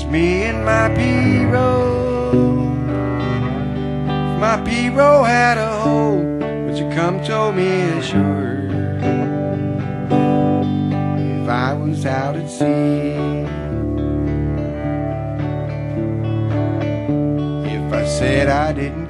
me and my P-Row. If my P-Row had a hole, would you come tow me ashore? If I was out at sea, if I said I didn't